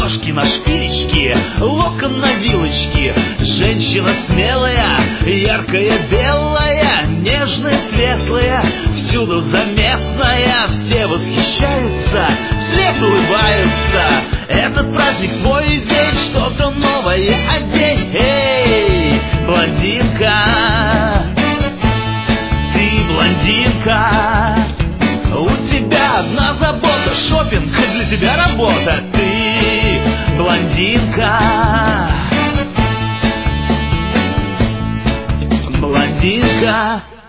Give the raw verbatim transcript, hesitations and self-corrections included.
ножки на шпилечки, локон на вилочки. Женщина смелая, яркая, белая, нежная, светлая, всюду заметная. Все восхищаются, вслед улыбаются. Этот праздник твой день, что-то новое одень. Эй, блондинка, ты блондинка. У тебя одна забота, шопинг для тебя работа. Ты блондинка, блондинка.